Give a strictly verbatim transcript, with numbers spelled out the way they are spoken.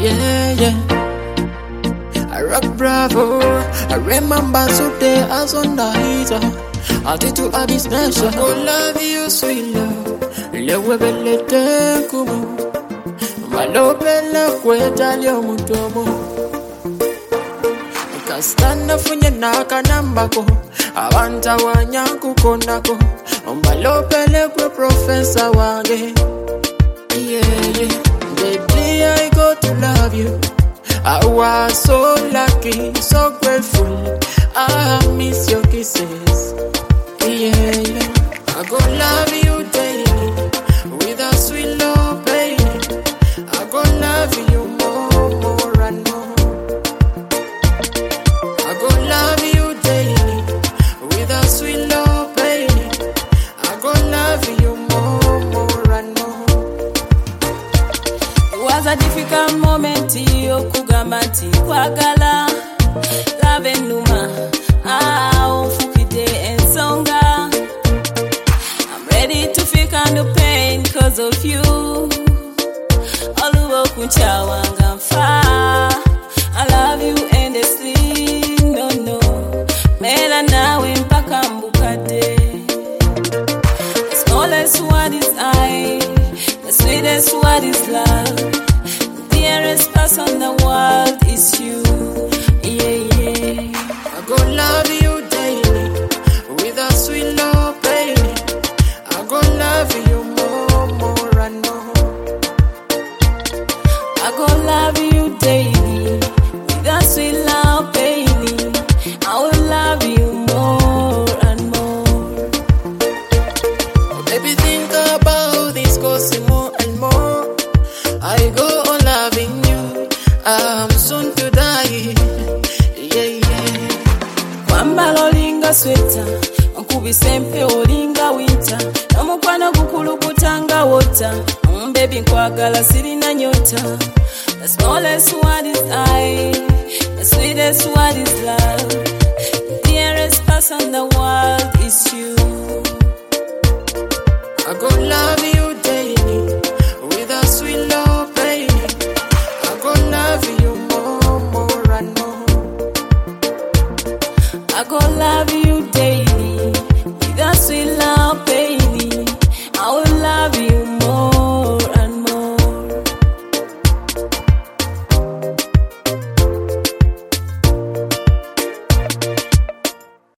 yeah, yeah. I rock bravo. I remember today as on the heater. I did to a business. I go love you, sweet love. Lewe bele te kumu. Malo bele kweta leo mutomo. Kastana funye naka nambako. Awanta wanyanku konako. Malo bele kwe professor wage. Yeah, yeah. Baby, I go to love you. I was so lucky, so grateful. I miss your kisses. Yeah, yeah. I go love you daily with a sweet love, baby. I go love you more, more and more. I go love you daily with a sweet love, baby. I go love you more, more and more. It was a difficult moment, okugamba nti kwagala love enuma ah ofukide ensonga. I'm ready to feel kind of pain cause of you. Oluwo kunchawanga mfa. I love you endlessly, no no. Mela nawe mpaka mbukade. The smallest word is I, the sweetest word is love. The dearest person in the world is you. Yeah, yeah. I go love you daily with a sweet love, baby. I go love you more, more and more. I go love you daily with a sweet love, baby. I will love you more and more. Oh, baby, think about this, cause more and more. I go on loving you. I'm soon to die. Yeah, yeah. Kwambala olinga sweta, nkubise mpe olinga winter. Namukwano gukulukutanga water. Mm, baby nkwagala sirina nyota. The smallest word is I, the sweetest word is love. The dearest person in the world is you.